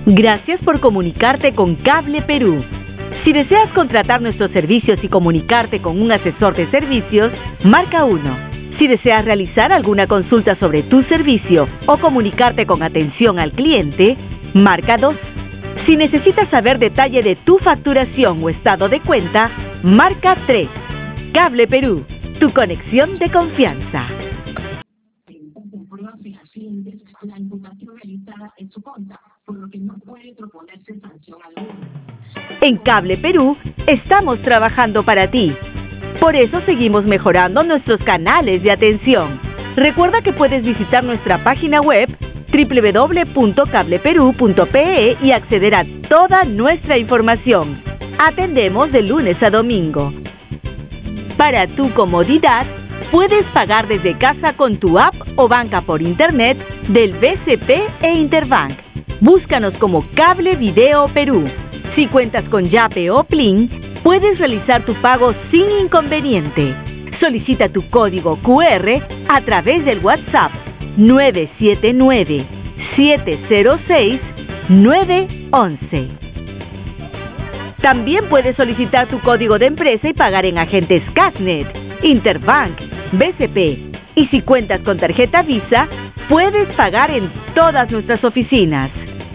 Gracias por comunicarte con Cable Perú. Si deseas contratar nuestros servicios y comunicarte con un asesor de servicios, marca 1. Si deseas realizar alguna consulta sobre tu servicio o comunicarte con atención al cliente, marca 2. Si necesitas saber detalle de tu facturación o estado de cuenta, marca 3. Cable Perú, tu conexión de confianza. La imputación realizada en su contra, por lo que no puede proponerse sanción alguna. En Cable Perú estamos trabajando para ti. Por eso seguimos mejorando nuestros canales de atención. Recuerda que puedes visitar nuestra página web www.cableperu.pe y acceder a toda nuestra información. Atendemos de lunes a domingo. Para tu comodidad, puedes pagar desde casa con tu app o banca por internet del BCP e Interbank. Búscanos como Cable Video Perú. Si cuentas con Yape o Plin, puedes realizar tu pago sin inconveniente. Solicita tu código QR a través del WhatsApp 979-706-911. También puedes solicitar tu código de empresa y pagar en agentes Casnet, Interbank, BCP. Y si cuentas con tarjeta Visa, puedes pagar en todas nuestras oficinas.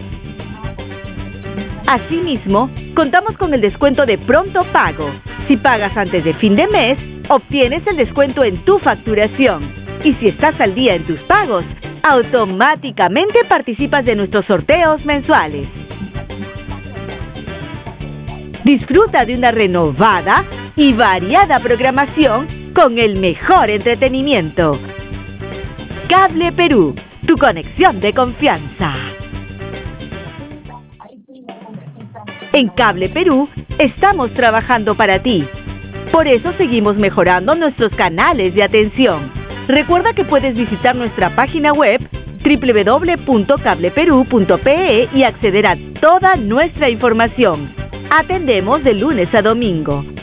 Asimismo, contamos con el descuento de pronto pago. Si pagas antes de fin de mes, obtienes el descuento en tu facturación. Y si estás al día en tus pagos, automáticamente participas de nuestros sorteos mensuales. Disfruta de una renovada y variada programación con el mejor entretenimiento. Cable Perú, tu conexión de confianza. En Cable Perú estamos trabajando para ti. Por eso seguimos mejorando nuestros canales de atención. Recuerda que puedes visitar nuestra página web www.cableperu.pe y acceder a toda nuestra información. Atendemos de lunes a domingo.